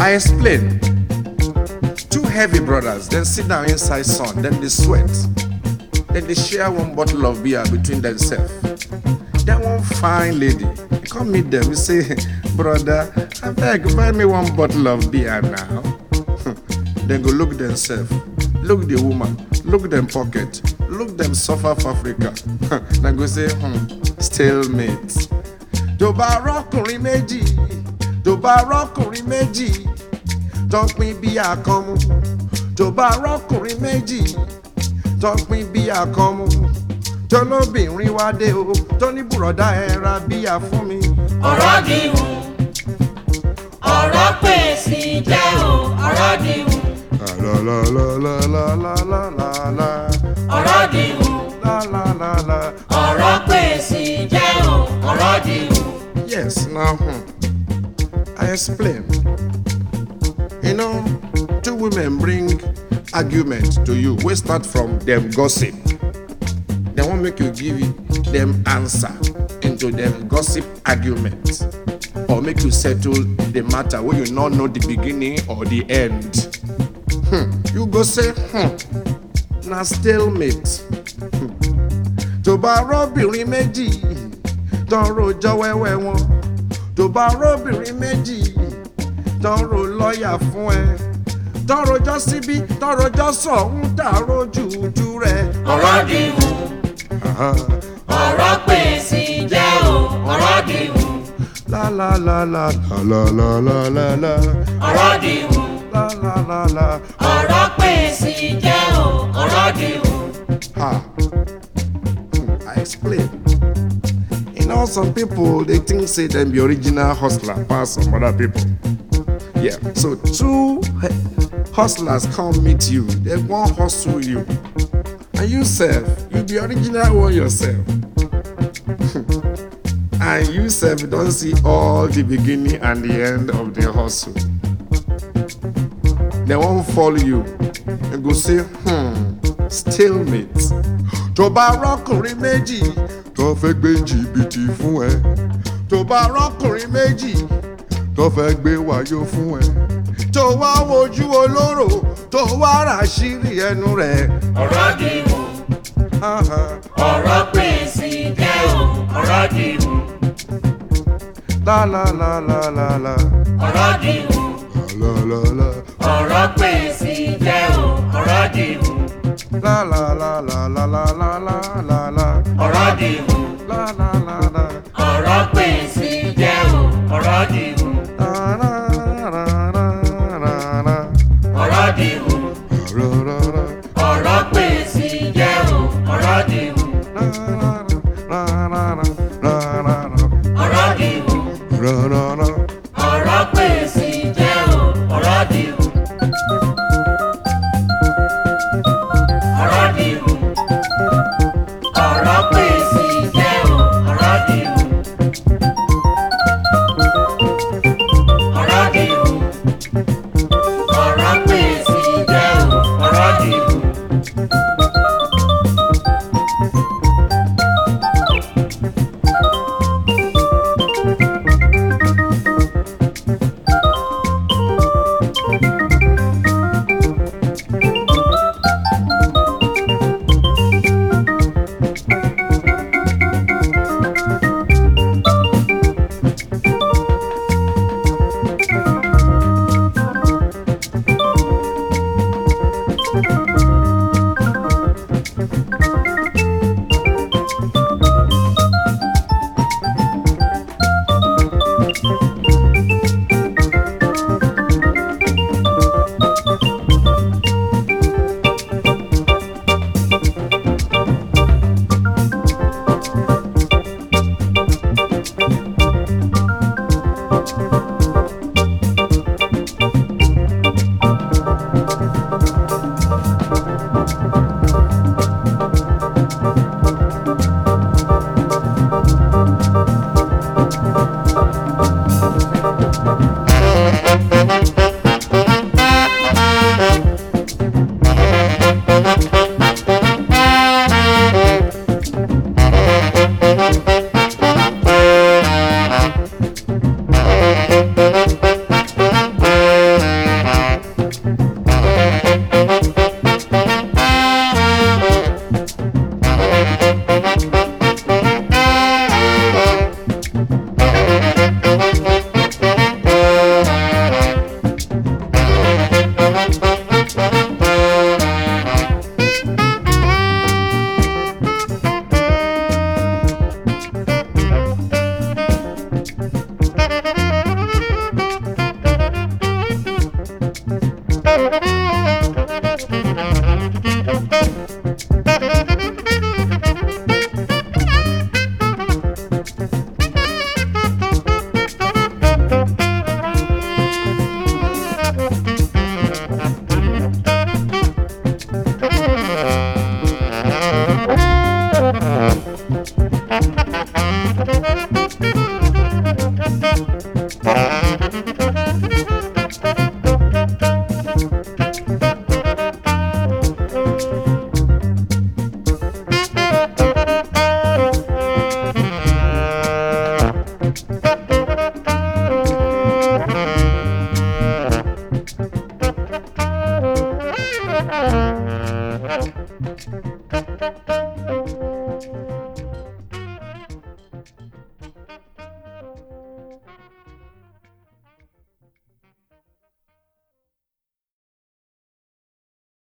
I explain. Two heavy brothers, then sit down inside sun, then they sweat. Then they share one bottle of beer between themselves. Then one fine lady, he come meet them, he say, brother, I beg, buy me one bottle of beer now. Then go look themselves, look the woman, look them pocket, look them suffer for Africa. Then go say, stalemate. Tó bá rọ́kùnrin méjì, tó bá rọ́kùnrin méjì, tó pín bí àkànmú. Tó bá rọ́kùnrin méjì, tó pín bí àkànmú. Tó lóbìnrin wá dé o, tó ní bùrọ̀dá ẹ ra bíyà fún mi. Ọ̀rọ̀ dìhun, ọ̀rọ̀ pèsè jẹ́ o, ọ̀rọ̀ dìhun. La la la la la la la la la. Ọ̀rọ̀ dìhun, La la la la. ọ̀rọ̀ pèsè jẹ́ o, ọ̀rọ̀ dìhun. Yes, now I explain. You know, two women bring argument to you. We start from them gossip. They won't make you give them answer into them gossip argument, or make you settle the matter where you not know the beginning or the end. You go say, na stalemate. Tó bá rọ́bìnrin méjì, tó ń rojọ́ wẹ́wẹ́ wọn. Tó bá rọ́bìnrin méjì, tó ń ro lọ́ọ̀yà fún ẹ. Tó ń rojọ́ síbí, tó ń rojọ́ sọ̀hún, dàrú jùjú rẹ̀. Ọ̀rọ̀ dìhun, ọ̀rọ̀ pèsè jẹ́ o, ọ̀rọ̀ dìhun. La la la la la la la la la. Ọ̀rọ̀ dìhun, La la la la. ọ̀rọ̀ pèsè jẹ́ o, ọ̀rọ̀ dìhun. I explain. You know, some people they think say them be original hustler pass some other people. Yeah. So two hustlers come meet you. They won't hustle you, and you self, you be original one yourself. And you self don't see all the beginning and the end of the hustle. They won't follow you and go say, stalemate. Tó bá rọ́kùnrin méjì, tó fẹ́ gbé jìbìtì fún ẹ. Tó bá rọ́kùnrin méjì, tó fẹ́ gbé wáyó fún ẹ. Tó wá wojú olóró, tó wá ràṣírí ẹnu rẹ̀. Ọ̀rọ̀ dìhun, ọ̀rọ̀ pèsè jẹ́ o, ọ̀rọ̀ dìhun. La la la la la la. Ọ̀rọ̀ dìhun, La la la. ọ̀rọ̀ pèsè jẹ́ o, ọ̀rọ̀ dìhun. La la la la la la la la la la. Ọ̀rọ̀ dìhun, La la la la. ọ̀rọ̀ pèsè jẹ́ o, ọ̀rọ̀ dìhun. La la la la la la. Ọ̀rọ̀ dìhun, La la la. ọ̀rọ̀ pèsè jẹ́ o, ọ̀rọ̀ dìhun. La la la la la la la la. Ọ̀rọ̀ dìhun, La la la. ọ̀rọ̀ pèsè jẹ́ o, ọ̀rọ̀ dìhun. Ọ̀rọ̀ dìhun, ọ̀rọ̀ pèsè jẹ́ o, ọ̀rọ̀ dìhun. Ọ̀rọ̀ dìhun, ọ̀rọ̀ pèsè jẹ́ o, ọ̀rọ̀ dìhun.